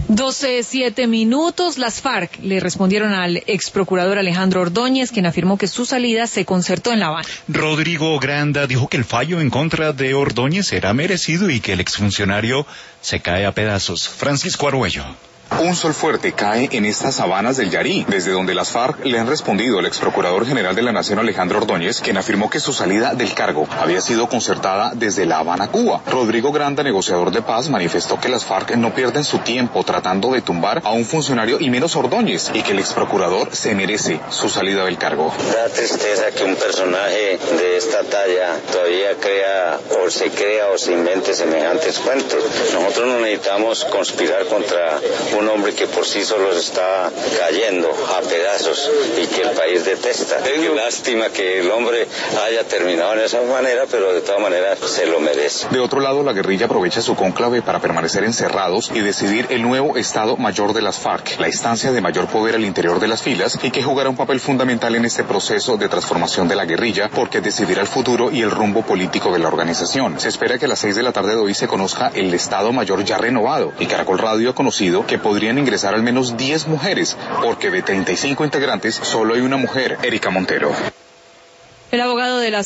12:07. Las FARC le respondieron al ex procurador Alejandro Ordóñez, quien afirmó que su salida se concertó en La Habana. Rodrigo Granda dijo que el fallo en contra de Ordóñez era merecido y que el exfuncionario se cae a pedazos. Francisco Arguello. Un sol fuerte cae en estas sabanas del Yarí, desde donde las FARC le han respondido al ex procurador general de la Nación, Alejandro Ordóñez, quien afirmó que su salida del cargo había sido concertada desde La Habana, Cuba. Rodrigo Granda, negociador de paz, manifestó que las FARC no pierden su tiempo tratando de tumbar a un funcionario y menos Ordóñez, y que el ex procurador se merece su salida del cargo. Da tristeza que un personaje de esta talla todavía crea o se invente semejantes cuentos. Nosotros no necesitamos conspirar contra un hombre que por sí solo está cayendo a pedazos y que el país detesta. Qué lástima que el hombre haya terminado en esa manera, pero de todas maneras se lo merece. De otro lado, la guerrilla aprovecha su cónclave para permanecer encerrados y decidir el nuevo Estado Mayor de las FARC, la instancia de mayor poder al interior de las filas y que jugará un papel fundamental en este proceso de transformación de la guerrilla, porque decidirá el futuro y el rumbo político de la organización. Se espera que a las 6 de la tarde de hoy se conozca el Estado Mayor ya renovado, y Caracol Radio ha conocido que podrían ingresar al menos 10 mujeres, porque de 35 integrantes solo hay una mujer, Erika Montero. El abogado de las